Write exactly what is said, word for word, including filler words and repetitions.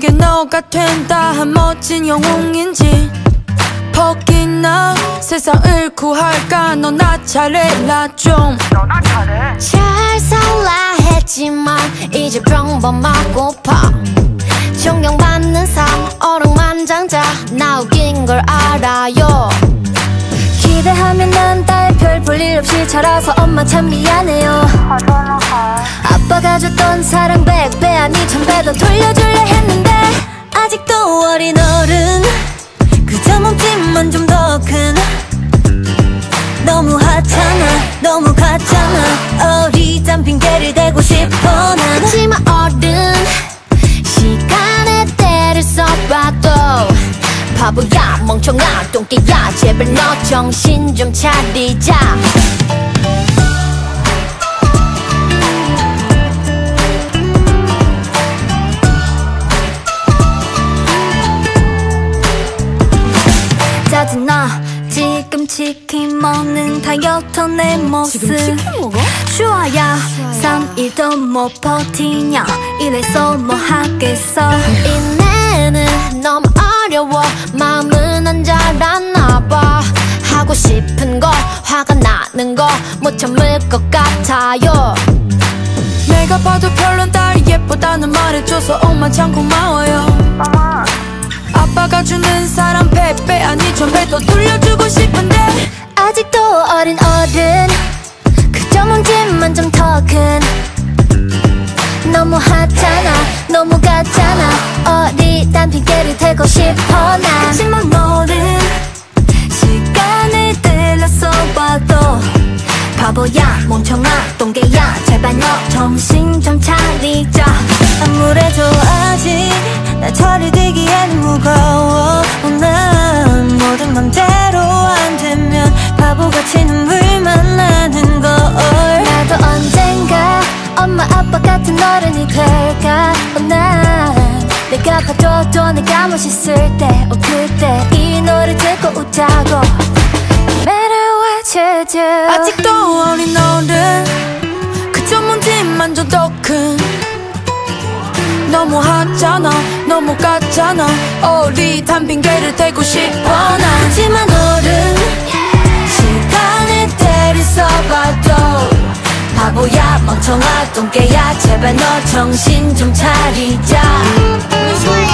내게 너가 된다 한 멋진 영웅인지 포기나 세상을 구할까 넌 나 잘해라 좀 잘 살라 했지만 이제 평범하고파 존경받는 삶 어루만장자 나 웃긴 걸 알아요 기대하면 난 딸 별 볼 일 없이 자라서 엄마 참 미안해요 아빠가 줬던 사랑 백 배 아니 천 배 더 돌려줄래 했는데 아직도 어린 어른 그저 몸집만 좀 더 큰 너무 하찮아 너무 가잖아 어리단 핑계를 대고 싶어 난 하지만 어른 시간의 때를 써봐도 바보야 멍청아 똥개야 제발 너 정신 좀 차리자 짜증나 지금 치킨 먹는 다이어트 내 모습 지금 치킨 먹어? 슈아야 삼 일도 못 버티냐 이래서 뭐 하겠어 이내는 너무 어려워 마음은 안 자랐나봐 하고 싶은 거 화가 나는 거 못 참을 것 같아요 내가 봐도 별론 딸이 예쁘다는 말해줘서 엄마 참 고마워요 아빠가 주는 사랑 백 배 아니 천 배 더 돌려주고 싶은데 아직도 어린 어른 그저 몸집만 좀 더 큰 너무 하찮아 너무 가잖아 어리단 핑계를 대고 싶어 난 하지만 어른 시간을 들여서 봐도 바보야 멍청아 똥개야 제발 너 정신 좀 차리자 아무래도 아직 날 처리되기에는 무거워 난 모든 맘대로 안 되면 바보같이 눈물만 나는 걸 나도 언젠가 엄마 아빠 같은 어른이 될까 어, 난 내가 봐줘도 내가 멋있을 때 어, 그때 이 노래 듣고 웃자고 매를 외치지 아직도 어린 어른 그저 몸집만 좀 더 큰 너무 하잖아 너무 가잖아 어리단 핑계를 대고 싶어 난 하지만 어른 시간을 때려서봐도 바보야 멍청아 똥개야 제발 너 정신 좀 차리자